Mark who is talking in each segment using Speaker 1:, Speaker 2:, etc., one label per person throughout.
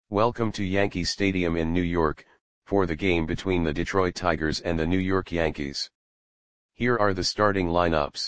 Speaker 1: Welcome to Yankee Stadium in New York, for the game between the Detroit Tigers and the New York Yankees. Here are the starting lineups.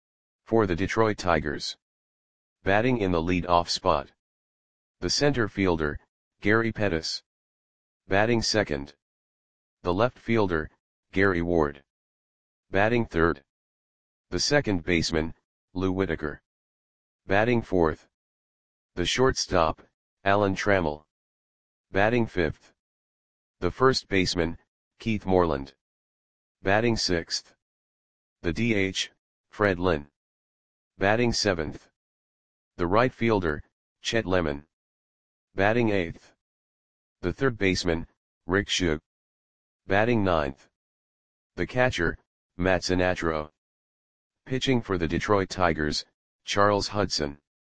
Speaker 1: For the Detroit Tigers. Batting in the lead-off spot. The center fielder, Gary Pettis. Batting second. The left fielder, Gary Ward. Batting third. The second baseman, Lou Whitaker. Batting fourth. The shortstop, Alan Trammell. Batting fifth. The first baseman, Keith Moreland. Batting sixth. The DH, Fred Lynn. Batting seventh. The right fielder, Chet Lemon. Batting eighth. The third baseman, Rick Shug. Batting ninth. The catcher, Matt Sinatro. Pitching for the Detroit Tigers, Charles Hudson.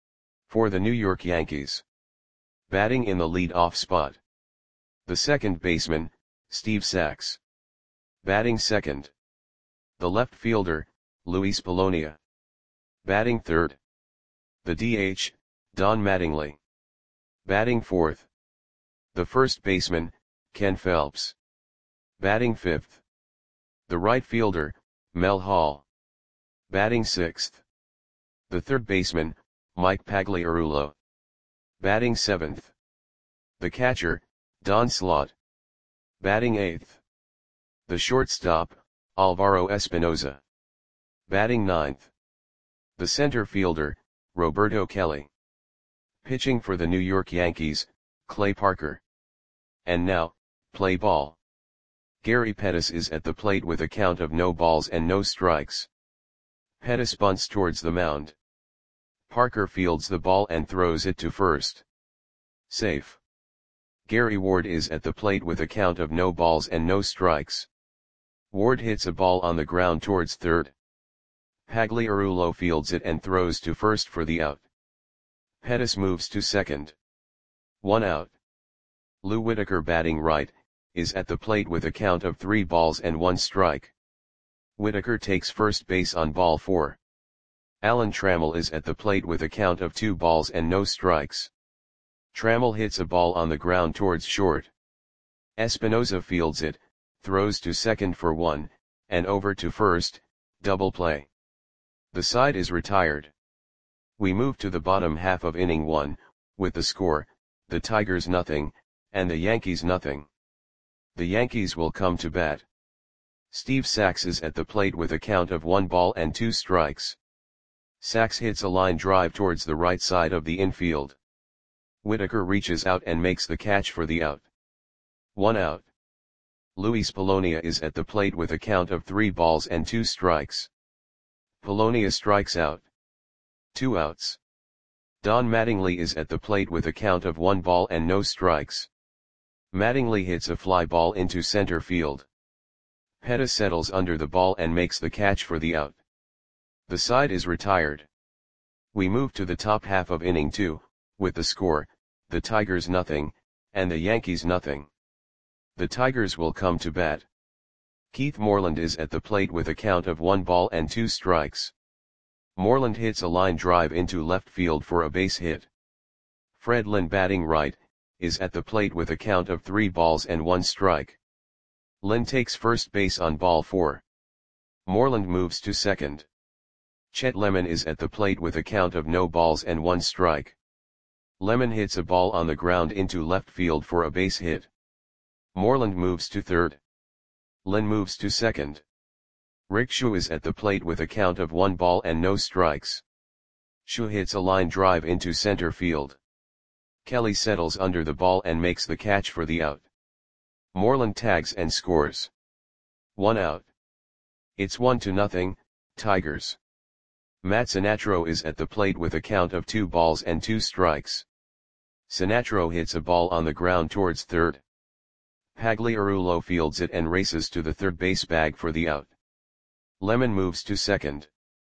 Speaker 1: For the New York Yankees. Batting in the lead-off spot. The second baseman, Steve Sax. Batting second. The left fielder, Luis Polonia. Batting third. The DH, Don Mattingly. Batting fourth. The first baseman, Ken Phelps. Batting fifth. The right fielder, Mel Hall. Batting sixth. The third baseman, Mike Pagliarulo. Batting seventh. The catcher, Don Slaught. Batting eighth. The shortstop, Alvaro Espinoza. Batting ninth. The center fielder, Roberto Kelly. Pitching for the New York Yankees, Clay Parker. And now, play ball. Gary Pettis is at the plate with a count of no balls and no strikes. Pettis bunts towards the mound. Parker fields the ball and throws it to first. Safe. Gary Ward is at the plate with a count of no balls and no strikes. Ward hits a ball on the ground towards third. Pagliarulo fields it and throws to first for the out. Pettis moves to second. 1 out. Lou Whitaker, batting right, is at the plate with a count of 3 balls and 1 strike. Whitaker takes first base on ball 4. Alan Trammell is at the plate with a count of 2 balls and no strikes. Trammell hits a ball on the ground towards short. Espinoza fields it, throws to second for 1, and over to first, double play. The side is retired. We move to the bottom half of inning 1, with the score, the Tigers nothing, and the Yankees nothing. The Yankees will come to bat. Steve Sax is at the plate with a count of 1 ball and 2 strikes. Sax hits a line drive towards the right side of the infield. Whitaker reaches out and makes the catch for the out. 1 out. Luis Polonia is at the plate with a count of 3 balls and 2 strikes. Polonia strikes out. 2 outs. Don Mattingly is at the plate with a count of 1 ball and no strikes. Mattingly hits a fly ball into center field. Pettis settles under the ball and makes the catch for the out. The side is retired. We move to the top half of inning 2, with the score, the Tigers nothing, and the Yankees nothing. The Tigers will come to bat. Keith Moreland is at the plate with a count of 1 ball and 2 strikes. Moreland hits a line drive into left field for a base hit. Fred Lynn, batting right, is at the plate with a count of 3 balls and 1 strike. Lynn takes first base on ball 4. Moreland moves to second. Chet Lemon is at the plate with a count of no balls and 1 strike. Lemon hits a ball on the ground into left field for a base hit. Moreland moves to third. Lynn moves to second. Rick Shug is at the plate with a count of 1 ball and no strikes. Shug hits a line drive into center field. Kelly settles under the ball and makes the catch for the out. Moreland tags and scores. 1 out. It's 1-0, Tigers. Matt Sinatro is at the plate with a count of 2 balls and 2 strikes. Sinatro hits a ball on the ground towards third. Pagliarulo fields it and races to the third base bag for the out. Lemon moves to second.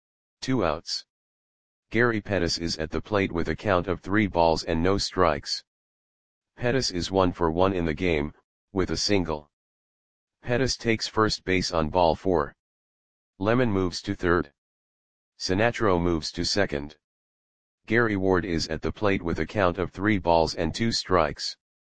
Speaker 1: 2 outs. Gary Pettis is at the plate with a count of 3 balls and no strikes. Pettis is 1 for 1 in the game, with a single. Pettis takes first base on ball 4. Lemon moves to third. Sinatro moves to second. Gary Ward is at the plate with a count of 3 balls and 2 strikes.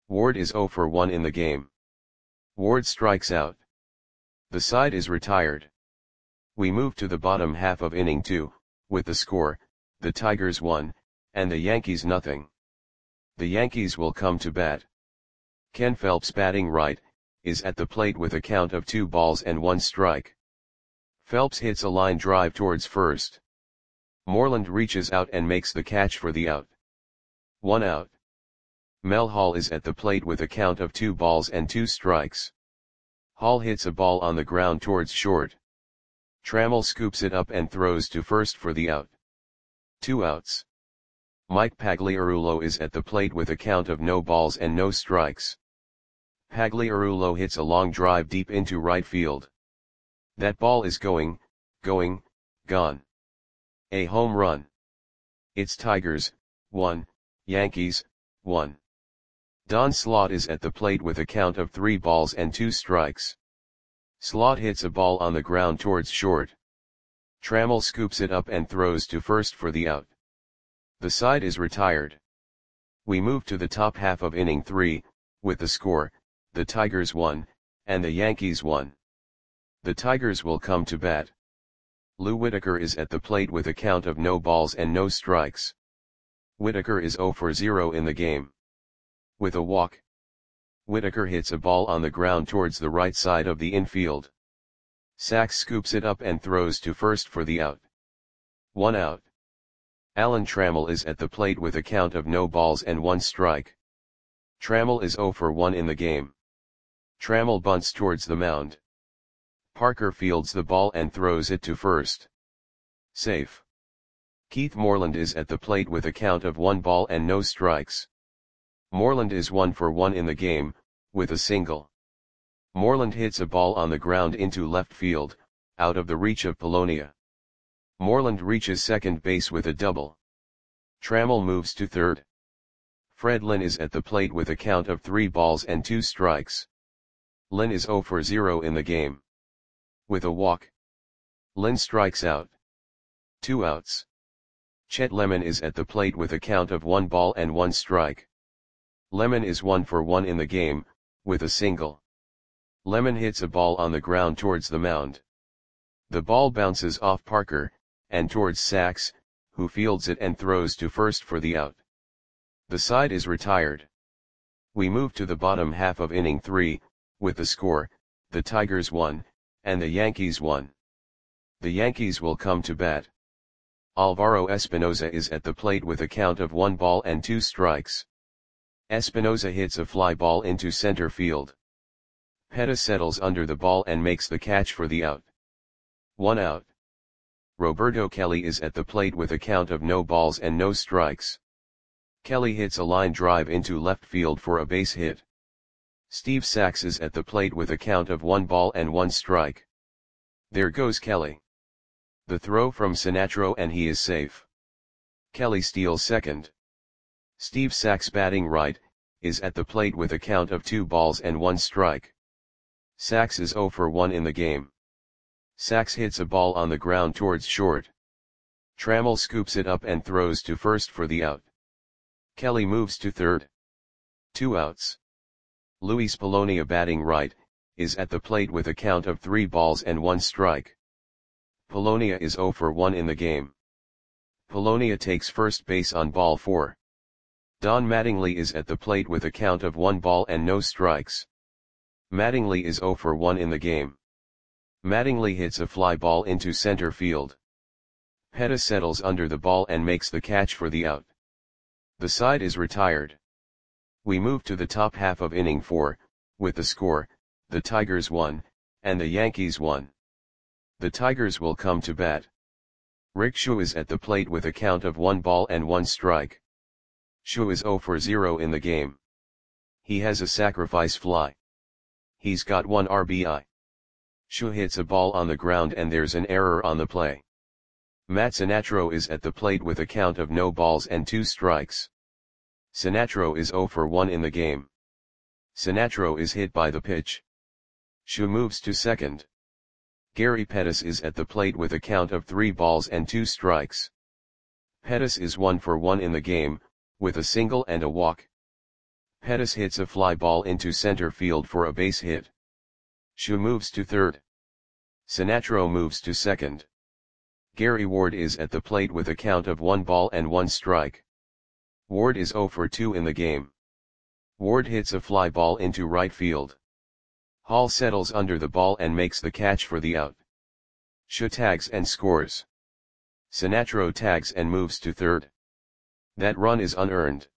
Speaker 1: Ward is 0 for 1 in the game. Ward strikes out. The side is retired. We move to the bottom half of inning 2, with the score, the Tigers 1, and the Yankees nothing. The Yankees will come to bat. Ken Phelps batting right, is at the plate with a count of 2 balls and 1 strike. Phelps hits a line drive towards first. Moreland reaches out and makes the catch for the out. 1 out. Mel Hall is at the plate with a count of 2 balls and 2 strikes. Hall hits a ball on the ground towards short. Trammell scoops it up and throws to first for the out. 2 outs. Mike Pagliarulo is at the plate with a count of no balls and no strikes. Pagliarulo hits a long drive deep into right field. That ball is gone. A home run. It's Tigers, 1, Yankees, 1. Don Slaught is at the plate with a count of 3 balls and 2 strikes. Slaught hits a ball on the ground towards short. Trammell scoops it up and throws to first for the out. The side is retired. We move to the top half of inning 3, with the score, the Tigers 1, and the Yankees 1. The Tigers will come to bat. Lou Whitaker is at the plate with a count of no balls and no strikes. Whitaker is 0 for 0 in the game. With a walk, Whitaker hits a ball on the ground towards the right side of the infield. Sachs scoops it up and throws to first for the out. 1 out. Alan Trammell is at the plate with a count of no balls and 1 strike. Trammell is 0 for 1 in the game. Trammell bunts towards the mound. Parker fields the ball and throws it to first. Safe. Keith Moreland is at the plate with a count of 1 ball and no strikes. Moreland is 1 for 1 in the game, with a single. Moreland hits a ball on the ground into left field, out of the reach of Polonia. Moreland reaches second base with a double. Trammell moves to third. Fred Lynn is at the plate with a count of 3 balls and 2 strikes. Lynn is 0 for 0 in the game. With a walk, Lynn strikes out. 2 outs. Chet Lemon is at the plate with a count of 1 ball and 1 strike. Lemon is 1 for 1 in the game, with a single. Lemon hits a ball on the ground towards the mound. The ball bounces off Parker, and towards Sachs, who fields it and throws to first for the out. The side is retired. We move to the bottom half of inning 3, with the score, the Tigers 1, and the Yankees 1. The Yankees will come to bat. Alvaro Espinoza is at the plate with a count of 1 ball and 2 strikes. Espinoza hits a fly ball into center field. Pettis settles under the ball and makes the catch for the out. 1 out. Roberto Kelly is at the plate with a count of no balls and no strikes. Kelly hits a line drive into left field for a base hit. Steve Sachs is at the plate with a count of 1 ball and 1 strike. There goes Kelly. The throw from Sinatro and he is safe. Kelly steals second. Steve Sachs batting right, is at the plate with a count of 2 balls and 1 strike. Sachs is 0 for 1 in the game. Sachs hits a ball on the ground towards short. Trammell scoops it up and throws to first for the out. Kelly moves to third. 2 outs. Luis Polonia batting right, is at the plate with a count of 3 balls and 1 strike. Polonia is 0 for 1 in the game. Polonia takes first base on ball 4. Don Mattingly is at the plate with a count of 1 ball and no strikes. Mattingly is 0 for 1 in the game. Mattingly hits a fly ball into center field. Pettis settles under the ball and makes the catch for the out. The side is retired. We move to the top half of inning 4, with the score, the Tigers 1, and the Yankees 1. The Tigers will come to bat. Rick Schuh is at the plate with a count of 1 ball and 1 strike. Schuh is 0 for 0 in the game. He has a sacrifice fly. He's got 1 RBI. Schuh hits a ball on the ground and there's an error on the play. Matt Sinatro is at the plate with a count of no balls and 2 strikes. Sinatro is 0 for 1 in the game. Sinatro is hit by the pitch. Schuh moves to second. Gary Pettis is at the plate with a count of 3 balls and 2 strikes. Pettis is 1 for 1 in the game, with a single and a walk. Pettis hits a fly ball into center field for a base hit. Shue moves to third. Sinatro moves to second. Gary Ward is at the plate with a count of 1 ball and 1 strike. Ward is 0 for 2 in the game. Ward hits a fly ball into right field. Hall settles under the ball and makes the catch for the out. Shue tags and scores. Sinatro tags and moves to third. That run is unearned.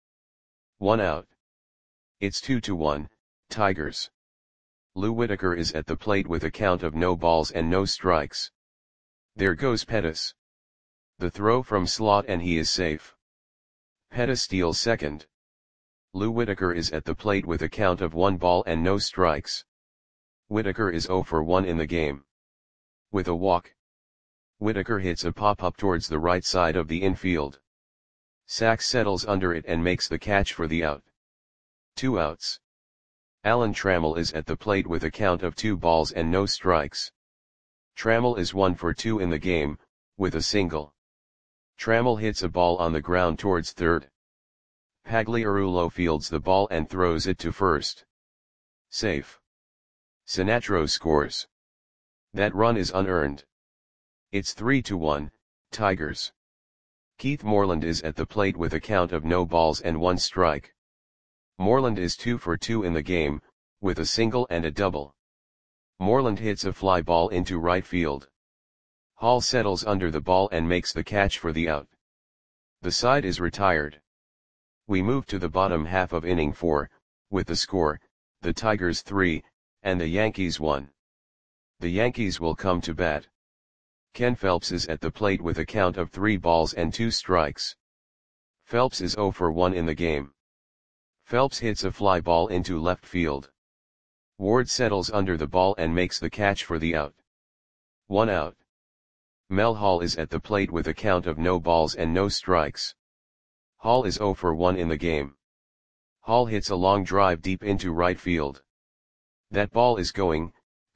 Speaker 1: 1 out. It's 2-1, Tigers. Lou Whitaker is at the plate with a count of no balls and no strikes. There goes Pettis. The throw from slot and he is safe. Pettis steals second. Lou Whitaker is at the plate with a count of 1 ball and no strikes. Whitaker is 0 for 1 in the game. With a walk. Whitaker hits a pop-up towards the right side of the infield. Sachs settles under it and makes the catch for the out. 2 outs. Alan Trammell is at the plate with a count of 2 balls and no strikes. Trammell is 1 for 2 in the game, with a single. Trammell hits a ball on the ground towards third. Pagliarulo fields the ball and throws it to first. Safe. Sinatro scores. That run is unearned. It's 3-1, Tigers. Keith Moreland is at the plate with a count of no balls and 1 strike. Moreland is 2 for 2 in the game, with a single and a double. Moreland hits a fly ball into right field. Hall settles under the ball and makes the catch for the out. The side is retired. We move to the bottom half of inning 4, with the score, the Tigers 3, and the Yankees 1. The Yankees will come to bat. Ken Phelps is at the plate with a count of 3 balls and 2 strikes. Phelps is 0 for 1 in the game. Phelps hits a fly ball into left field. Ward settles under the ball and makes the catch for the out. 1 out. Mel Hall is at the plate with a count of no balls and no strikes. Hall is 0 for 1 in the game. Hall hits a long drive deep into right field. That ball is gone.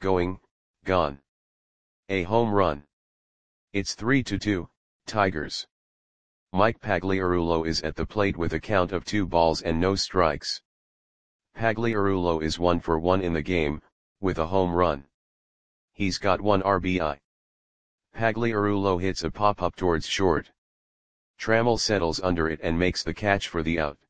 Speaker 1: A home run. It's 3-2, Tigers. Mike Pagliarulo is at the plate with a count of 2 balls and no strikes. Pagliarulo is 1 for 1 in the game, with a home run. He's got 1 RBI. Pagliarulo hits a pop-up towards short. Trammell settles under it and makes the catch for the out.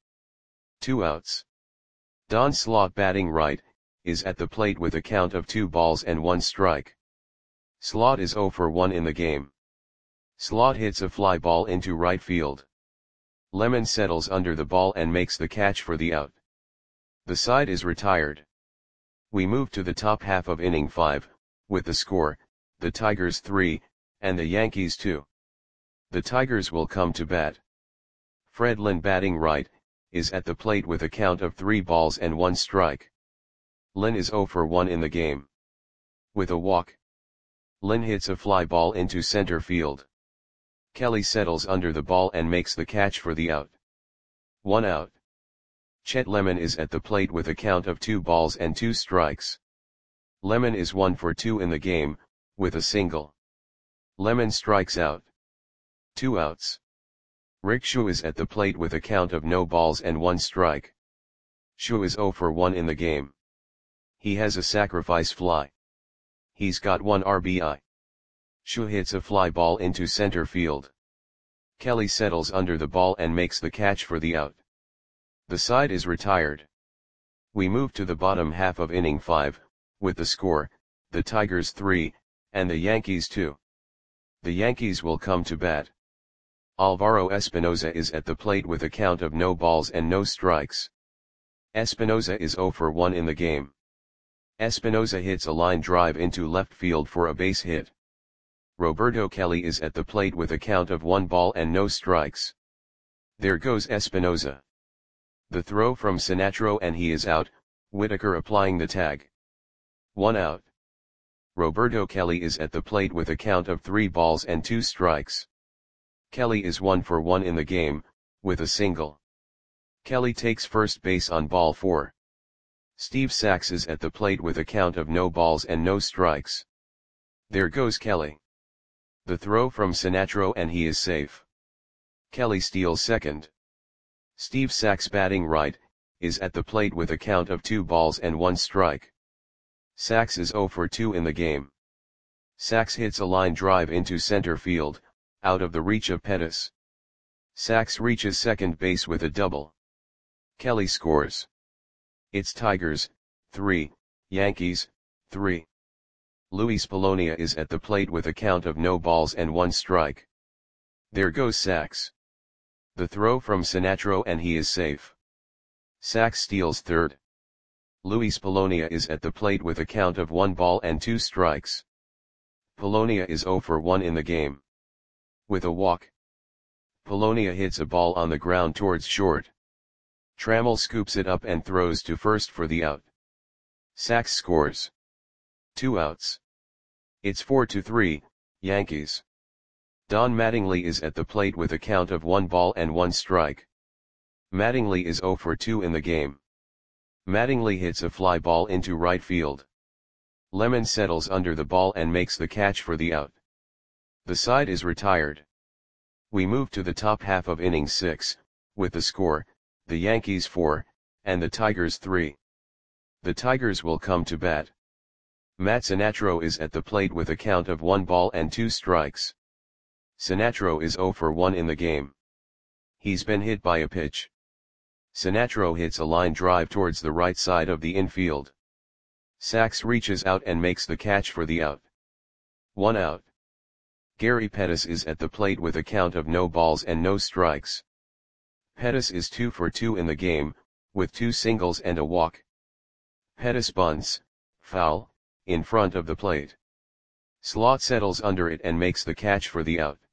Speaker 1: 2 outs. Don Slaught, batting right, is at the plate with a count of 2 balls and 1 strike. Slaught is 0 for 1 in the game. Slaught hits a fly ball into right field. Lemon settles under the ball and makes the catch for the out. The side is retired. We move to the top half of inning 5, with the score, the Tigers 3, and the Yankees 2. The Tigers will come to bat. Fred Lynn, batting right, is at the plate with a count of 3 balls and 1 strike. Lynn is 0 for 1 in the game. With a walk. Lynn hits a fly ball into center field. Kelly settles under the ball and makes the catch for the out. 1 out. Chet Lemon is at the plate with a count of 2 balls and 2 strikes. Lemon is 1 for 2 in the game, with a single. Lemon strikes out. 2 outs. Rick Shue is at the plate with a count of no balls and 1 strike. Shue is 0 for 1 in the game. He has a sacrifice fly. He's got 1 RBI. Shue hits a fly ball into center field. Kelly settles under the ball and makes the catch for the out. The side is retired. We move to the bottom half of inning 5, with the score, the Tigers 3, and the Yankees 2. The Yankees will come to bat. Alvaro Espinoza is at the plate with a count of no balls and no strikes. Espinoza is 0 for 1 in the game. Espinoza hits a line drive into left field for a base hit. Roberto Kelly is at the plate with a count of 1 ball and no strikes. There goes Espinoza. The throw from Sinatro and he is out, Whitaker applying the tag. 1 out. Roberto Kelly is at the plate with a count of 3 balls and 2 strikes. Kelly is 1 for 1 in the game, with a single. Kelly takes first base on ball 4. Steve Sachs is at the plate with a count of no balls and no strikes. There goes Kelly. The throw from Sinatro and he is safe. Kelly steals second. Steve Sachs, batting right, is at the plate with a count of 2 balls and 1 strike. Sachs is 0 for 2 in the game. Sachs hits a line drive into center field, out of the reach of Pettis. Sachs reaches second base with a double. Kelly scores. It's Tigers, 3, Yankees, 3. Luis Polonia is at the plate with a count of no balls and 1 strike. There goes Sachs. The throw from Sinatro and he is safe. Sachs steals third. Luis Polonia is at the plate with a count of 1 ball and 2 strikes. Polonia is 0 for 1 in the game. With a walk. Polonia hits a ball on the ground towards short. Trammell scoops it up and throws to first for the out. Sachs scores. 2 outs. It's 4-3, Yankees. Don Mattingly is at the plate with a count of 1 ball and 1 strike. Mattingly is 0 for 2 in the game. Mattingly hits a fly ball into right field. Lemon settles under the ball and makes the catch for the out. The side is retired. We move to the top half of inning 6, with the score, the Yankees 4, and the Tigers 3. The Tigers will come to bat. Matt Sinatro is at the plate with a count of 1 ball and 2 strikes. Sinatro is 0 for 1 in the game. He's been hit by a pitch. Sinatro hits a line drive towards the right side of the infield. Sachs reaches out and makes the catch for the out. 1 out. Gary Pettis is at the plate with a count of no balls and no strikes. Pettis is 2 for 2 in the game, with 2 singles and a walk. Pettis bunts, foul, in front of the plate. Slot settles under it and makes the catch for the out.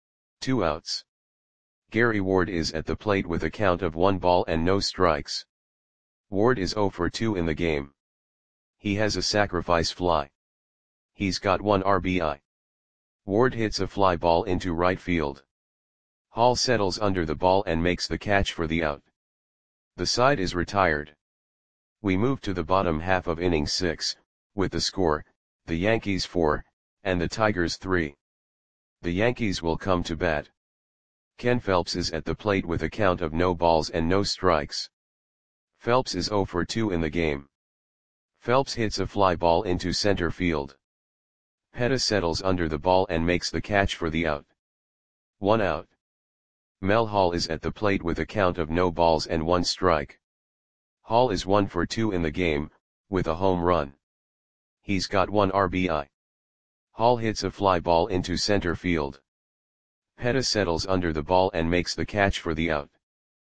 Speaker 1: 2 outs. Gary Ward is at the plate with a count of 1 ball and no strikes. Ward is 0 for 2 in the game. He has a sacrifice fly. He's got 1 RBI. Ward hits a fly ball into right field. Hall settles under the ball and makes the catch for the out. The side is retired. We move to the bottom half of inning 6, with the score, the Yankees 4, and the Tigers 3. The Yankees will come to bat. Ken Phelps is at the plate with a count of no balls and no strikes. Phelps is 0 for 2 in the game. Phelps hits a fly ball into center field. Pettis settles under the ball and makes the catch for the out. 1 out. Mel Hall is at the plate with a count of no balls and 1 strike. Hall is 1 for 2 in the game, with a home run. He's got 1 RBI. Hall hits a fly ball into center field. Pettis settles under the ball and makes the catch for the out.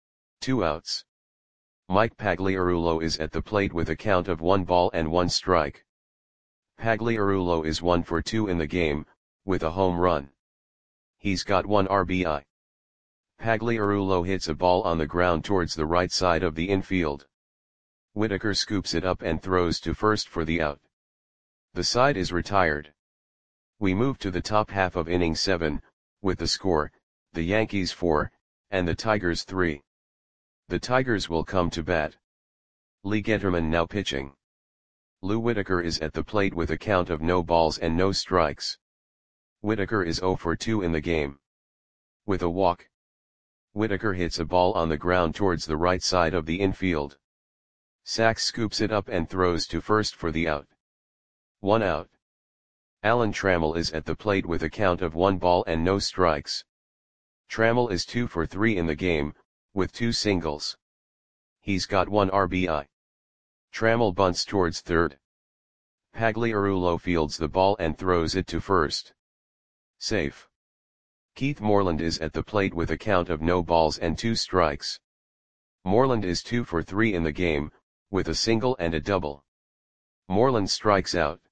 Speaker 1: 2 outs. Mike Pagliarulo is at the plate with a count of 1 ball and 1 strike. Pagliarulo is 1 for 2 in the game, with a home run. He's got 1 RBI. Pagliarulo hits a ball on the ground towards the right side of the infield. Whitaker scoops it up and throws to first for the out. The side is retired. We move to the top half of inning 7, with the score, the Yankees 4, and the Tigers 3. The Tigers will come to bat. Lee Getterman now pitching. Lou Whitaker is at the plate with a count of no balls and no strikes. Whitaker is 0 for 2 in the game. With a walk. Whitaker hits a ball on the ground towards the right side of the infield. Sachs scoops it up and throws to first for the out. 1 out. Alan Trammell is at the plate with a count of 1 ball and no strikes. Trammell is 2 for 3 in the game, with 2 singles. He's got 1 RBI. Trammell bunts towards third. Pagliarulo fields the ball and throws it to first. Safe. Keith Moreland is at the plate with a count of no balls and 2 strikes. Moreland is 2 for 3 in the game, with a single and a double. Moreland strikes out.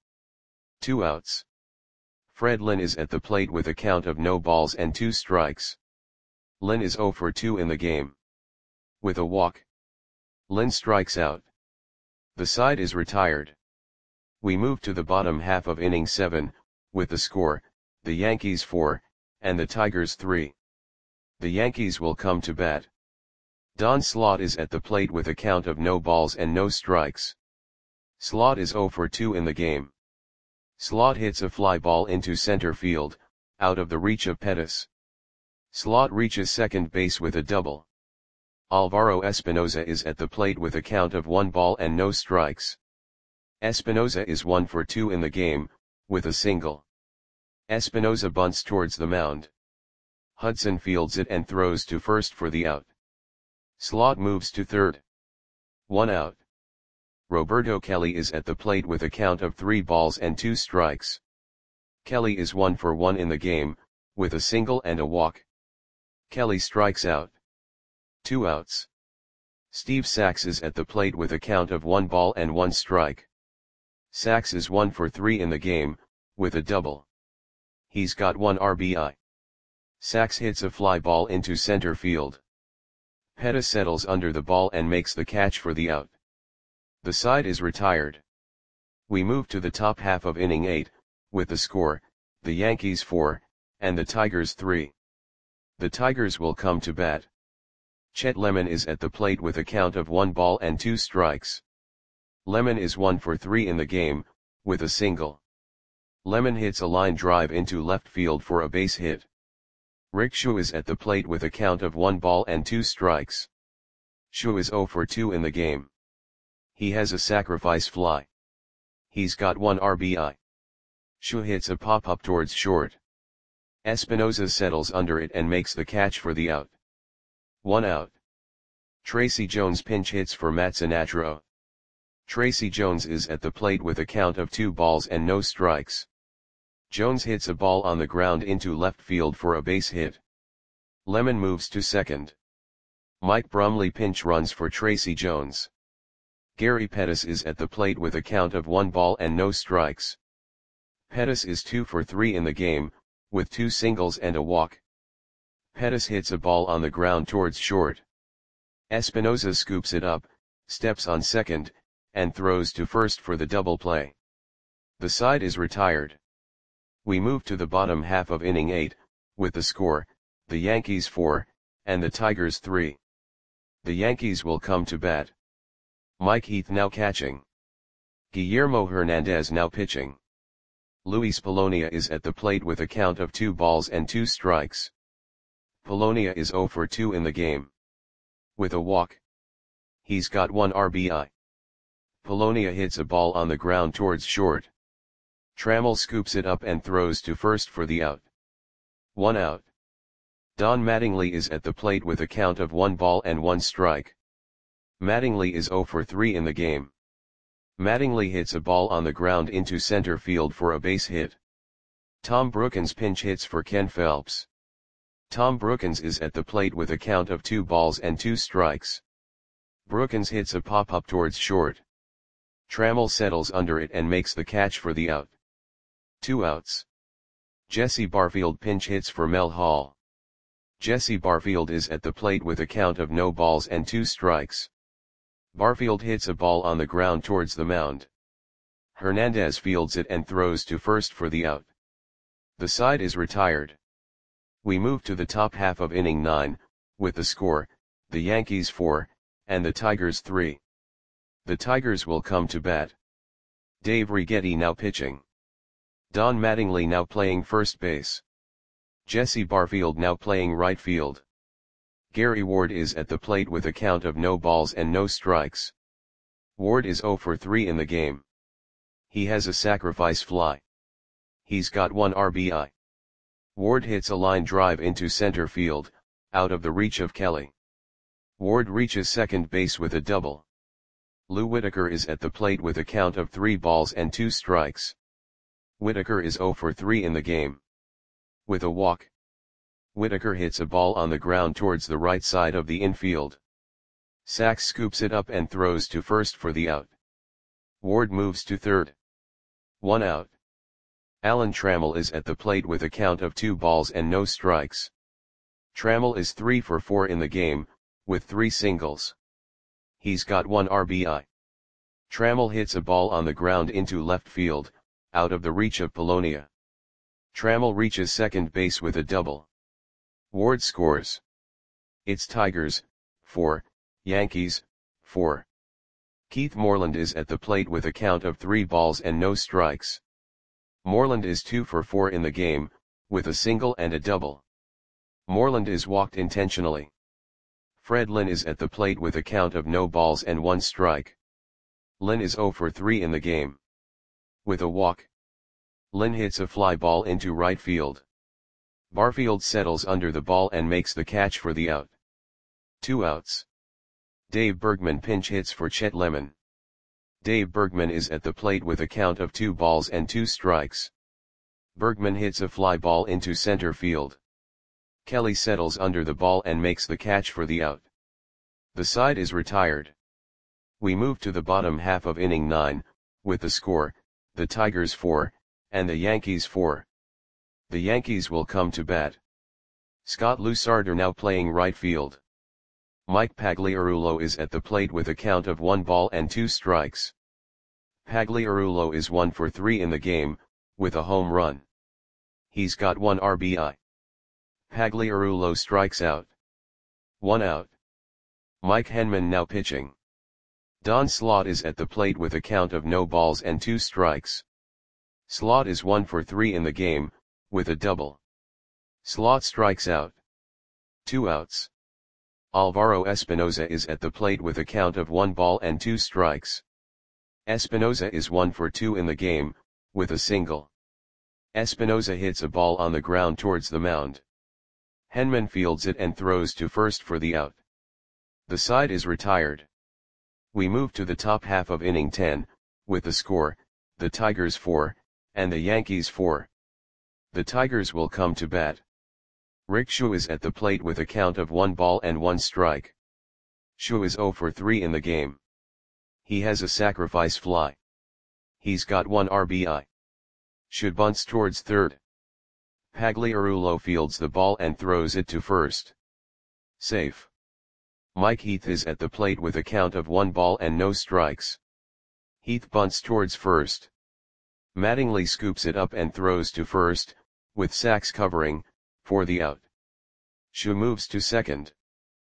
Speaker 1: 2 outs. Fred Lynn is at the plate with a count of no balls and 2 strikes. Lynn is 0 for 2 in the game. With a walk. Lynn strikes out. The side is retired. We move to the bottom half of inning 7, with the score, the Yankees 4, and the Tigers 3. The Yankees will come to bat. Don Slaught is at the plate with a count of no balls and no strikes. Slaught is 0 for 2 in the game. Slaught hits a fly ball into center field, out of the reach of Pettis. Slaught reaches second base with a double. Alvaro Espinoza is at the plate with a count of 1 ball and no strikes. Espinoza is 1 for 2 in the game, with a single. Espinoza bunts towards the mound. Hudson fields it and throws to first for the out. Slot moves to third. 1 out. Roberto Kelly is at the plate with a count of 3 balls and 2 strikes. Kelly is 1 for 1 in the game, with a single and a walk. Kelly strikes out. 2 outs. Steve Sax is at the plate with a count of 1 ball and 1 strike. Sax is 1 for 3 in the game, with a double. He's got 1 RBI. Sax hits a fly ball into center field. Pettis settles under the ball and makes the catch for the out. The side is retired. We move to the top half of inning 8, with the score, the Yankees 4, and the Tigers 3. The Tigers will come to bat. Chet Lemon is at the plate with a count of 1 ball and 2 strikes. Lemon is 1 for 3 in the game, with a single. Lemon hits a line drive into left field for a base hit. Rick Shu is at the plate with a count of 1 ball and 2 strikes. Shu is 0 for 2 in the game. He has a sacrifice fly. He's got 1 RBI. Shu hits a pop-up towards short. Espinoza settles under it and makes the catch for the out. 1 out. Tracy Jones pinch hits for Matt Sinatro. Tracy Jones is at the plate with a count of 2 balls and no strikes. Jones hits a ball on the ground into left field for a base hit. Lemon moves to second. Mike Brumley pinch runs for Tracy Jones. Gary Pettis is at the plate with a count of 1 ball and no strikes. Pettis is 2 for 3 in the game, with 2 singles and a walk. Pettis hits a ball on the ground towards short. Espinoza scoops it up, steps on second, and throws to first for the double play. The side is retired. We move to the bottom half of inning 8, with the score, the Yankees 4, and the Tigers 3. The Yankees will come to bat. Mike Heath now catching. Guillermo Hernandez now pitching. Luis Polonia is at the plate with a count of 2 balls and 2 strikes. Polonia is 0 for 2 in the game. With a walk. He's got 1 RBI. Polonia hits a ball on the ground towards short. Trammell scoops it up and throws to first for the out. 1 out. Don Mattingly is at the plate with a count of 1 ball and 1 strike. Mattingly is 0 for 3 in the game. Mattingly hits a ball on the ground into center field for a base hit. Tom Brookens pinch hits for Ken Phelps. Tom Brookens is at the plate with a count of 2 balls and 2 strikes. Brookens hits a pop-up towards short. Trammell settles under it and makes the catch for the out. 2 outs. Jesse Barfield pinch hits for Mel Hall. Jesse Barfield is at the plate with a count of no balls and 2 strikes. Barfield hits a ball on the ground towards the mound. Hernandez fields it and throws to first for the out. The side is retired. We move to the top half of inning 9, with the score, the Yankees 4, and the Tigers 3. The Tigers will come to bat. Dave Righetti now pitching. Don Mattingly now playing first base. Jesse Barfield now playing right field. Gary Ward is at the plate with a count of no balls and no strikes. Ward is 0 for 3 in the game. He has a sacrifice fly. He's got 1 RBI. Ward hits a line drive into center field, out of the reach of Kelly. Ward reaches second base with a double. Lou Whitaker is at the plate with a count of 3 balls and 2 strikes. Whitaker is 0 for 3 in the game. With a walk. Whitaker hits a ball on the ground towards the right side of the infield. Sax scoops it up and throws to first for the out. Ward moves to third. 1 out. Alan Trammell is at the plate with a count of 2 balls and no strikes. Trammell is 3 for 4 in the game, with 3 singles. He's got 1 RBI. Trammell hits a ball on the ground into left field, out of the reach of Polonia. Trammell reaches second base with a double. Ward scores. It's Tigers, 4, Yankees, 4. Keith Moreland is at the plate with a count of 3 balls and no strikes. Moreland is 2 for 4 in the game, with a single and a double. Moreland is walked intentionally. Fred Lynn is at the plate with a count of no balls and 1 strike. Lynn is 0 for 3 in the game. With a walk, Lynn hits a fly ball into right field. Barfield settles under the ball and makes the catch for the out. 2 outs. Dave Bergman pinch hits for Chet Lemon. Dave Bergman is at the plate with a count of 2 balls and 2 strikes. Bergman hits a fly ball into center field. Kelly settles under the ball and makes the catch for the out. The side is retired. We move to the bottom half of inning 9, with the score, the Tigers 4, and the Yankees 4. The Yankees will come to bat. Scott Lusarder now playing right field. Mike Pagliarulo is at the plate with a count of 1 ball and 2 strikes. Pagliarulo is 1 for 3 in the game, with a home run. He's got 1 RBI. Pagliarulo strikes out. 1 out. Mike Henman now pitching. Don Slaught is at the plate with a count of no balls and 2 strikes. Slaught is 1 for 3 in the game, with a double. Slaught strikes out. 2 outs. Alvaro Espinoza is at the plate with a count of 1 ball and 2 strikes. Espinoza is 1 for 2 in the game, with a single. Espinoza hits a ball on the ground towards the mound. Henman fields it and throws to first for the out. The side is retired. We move to the top half of inning 10, with the score, the Tigers 4, and the Yankees 4. The Tigers will come to bat. Rick Schuh is at the plate with a count of 1 ball and 1 strike. Schuh is 0 for 3 in the game. He has a sacrifice fly. He's got 1 RBI. Schuh bunts towards third. Pagliarulo fields the ball and throws it to first. Safe. Mike Heath is at the plate with a count of 1 ball and no strikes. Heath bunts towards first. Mattingly scoops it up and throws to first, with Sachs covering, for the out. Schuh moves to second.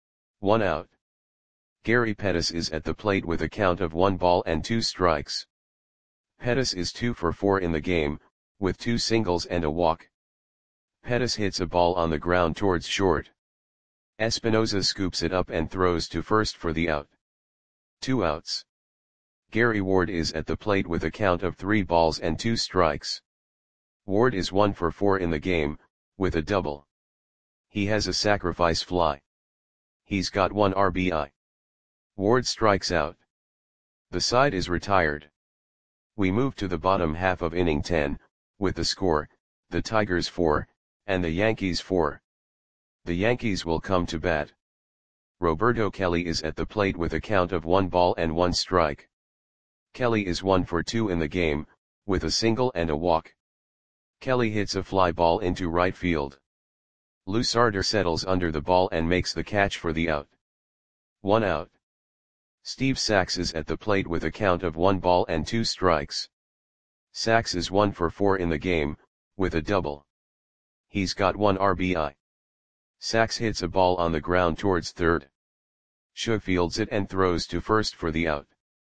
Speaker 1: 1 out. Gary Pettis is at the plate with a count of 1 ball and 2 strikes. Pettis is 2 for 4 in the game, with 2 singles and a walk. Pettis hits a ball on the ground towards short. Espinoza scoops it up and throws to first for the out. 2 outs. Gary Ward is at the plate with a count of 3 balls and 2 strikes. Ward is 1 for 4 in the game, with a double. He has a sacrifice fly. He's got 1 RBI. Ward strikes out. The side is retired. We move to the bottom half of inning 10, with the score, the Tigers 4, and the Yankees 4. The Yankees will come to bat. Roberto Kelly is at the plate with a count of 1 ball and 1 strike. Kelly is 1 for 2 in the game, with a single and a walk. Kelly hits a fly ball into right field. Lusarder settles under the ball and makes the catch for the out. 1 out. Steve Sachs is at the plate with a count of 1 ball and 2 strikes. Sachs is 1 for 4 in the game, with a double. He's got 1 RBI. Sachs hits a ball on the ground towards third. Schuh fields it and throws to first for the out.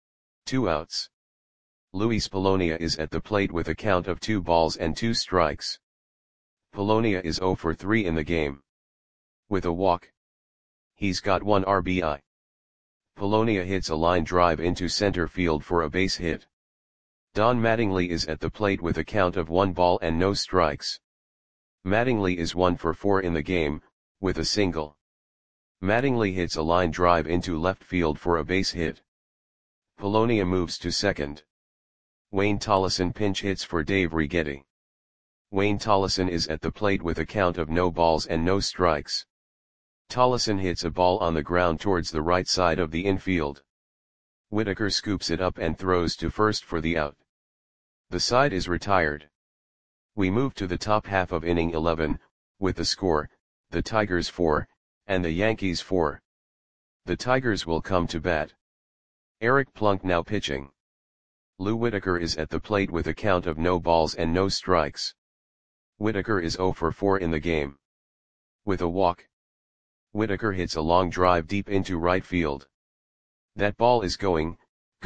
Speaker 1: 2 outs. Luis Polonia is at the plate with a count of 2 balls and 2 strikes. Polonia is 0 for 3 in the game. With a walk. He's got 1 RBI. Polonia hits a line drive into center field for a base hit. Don Mattingly is at the plate with a count of 1 ball and no strikes. Mattingly is 1 for 4 in the game, with a single. Mattingly hits a line drive into left field for a base hit. Polonia moves to second. Wayne Tollison pinch hits for Dave Righetti. Wayne Tollison is at the plate with a count of no balls and no strikes. Tollison hits a ball on the ground towards the right side of the infield. Whitaker scoops it up and throws to first for the out. The side is retired. We move to the top half of inning 11, with the score, the Tigers 4, and the Yankees 4. The Tigers will come to bat. Eric Plunk now pitching. Lou Whitaker is at the plate with a count of no balls and no strikes. Whitaker is 0 for 4 in the game. With a walk. Whitaker hits a long drive deep into right field. That ball is gone.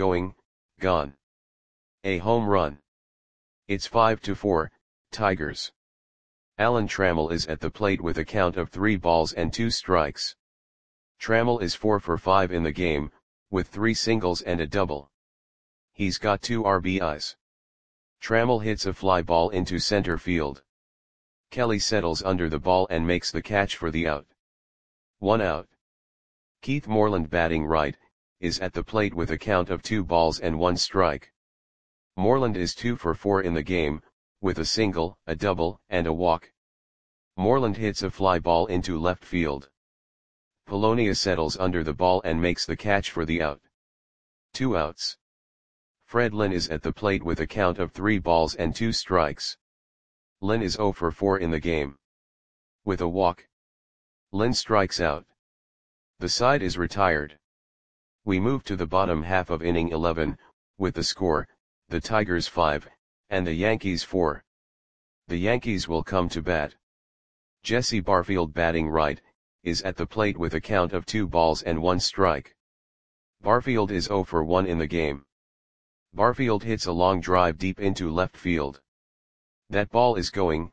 Speaker 1: A home run. It's 5-4, Tigers. Alan Trammell is at the plate with a count of 3 balls and 2 strikes. Trammell is 4 for 5 in the game, with 3 singles and a double. He's got 2 RBIs. Trammell hits a fly ball into center field. Kelly settles under the ball and makes the catch for the out. 1 out. Keith Moreland, batting right, is at the plate with a count of 2 balls and 1 strike. Moreland is 2 for 4 in the game, with a single, a double, and a walk. Moreland hits a fly ball into left field. Polonia settles under the ball and makes the catch for the out. 2 outs. Fred Lynn is at the plate with a count of 3 balls and 2 strikes. Lynn is 0 for 4 in the game. With a walk, Lynn strikes out. The side is retired. We move to the bottom half of inning 11, with the score, the Tigers 5, and the Yankees 4. The Yankees will come to bat. Jesse Barfield, batting right, is at the plate with a count of 2 balls and 1 strike. Barfield is 0 for 1 in the game. Barfield hits a long drive deep into left field. That ball is gone.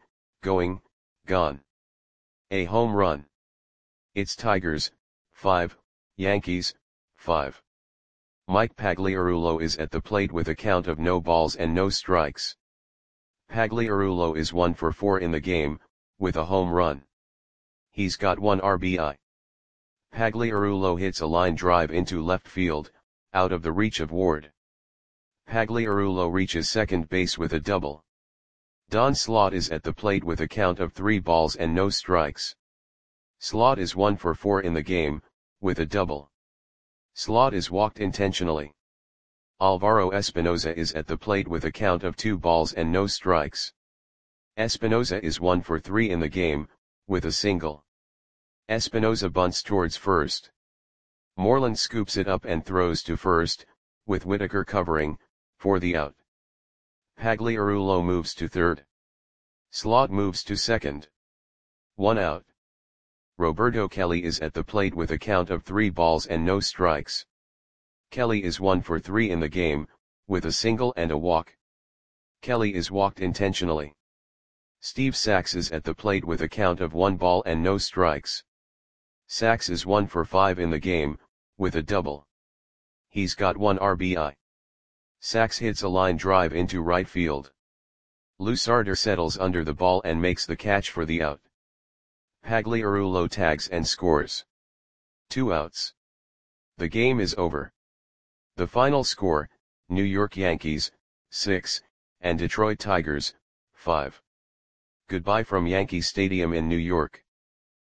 Speaker 1: A home run. It's Tigers 5, Yankees 5. Mike Pagliarulo is at the plate with a count of no balls and no strikes. Pagliarulo is 1 for 4 in the game, with a home run. He's got 1 RBI. Pagliarulo hits a line drive into left field, out of the reach of Ward. Pagliarulo reaches second base with a double. Don Slaught is at the plate with a count of 3 balls and no strikes. Slaught is 1 for 4 in the game, with a double. Slaught is walked intentionally. Alvaro Espinoza is at the plate with a count of 2 balls and no strikes. Espinoza is 1 for 3 in the game, with a single. Espinoza bunts towards first. Moreland scoops it up and throws to first, with Whitaker covering, for the out. Pagliarulo moves to third. Slaught moves to second. 1 out. Roberto Kelly is at the plate with a count of 3 balls and no strikes. Kelly is 1 for 3 in the game, with a single and a walk. Kelly is walked intentionally. Steve Sax is at the plate with a count of 1 ball and no strikes. Sax is 1 for 5 in the game, with a double. He's got 1 RBI. Sax hits a line drive into right field. Lusarder settles under the ball and makes the catch for the out. Pagliarulo tags and scores. 2 outs. The game is over. The final score, New York Yankees, 6, and Detroit Tigers, 5. Goodbye from Yankee Stadium in New York.